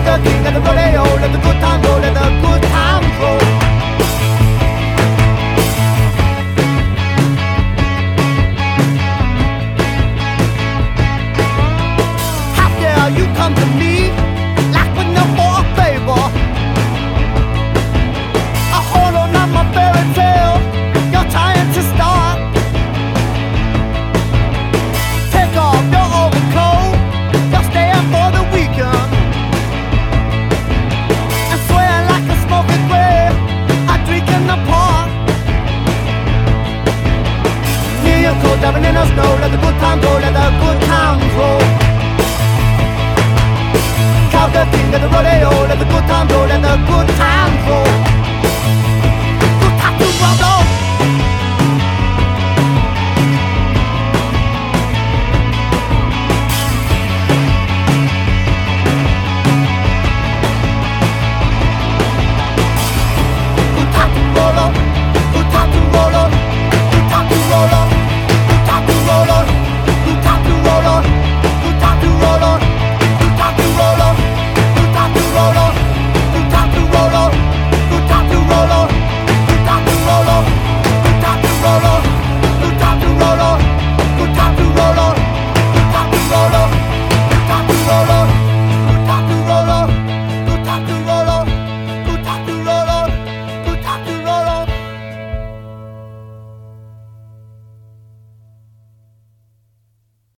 the king of the rodeo. Let the good time roll, let the good times roll. How dare you come to me like with no more favor? I hold on my fairy tale you're trying to start. Take off your overcoat, you're staying for the weekend. And swear like a smoking grave, I drink in the park. Near your coat, diving in the snow, let the good times roll, let the good times roll. Count the king of the rodeo,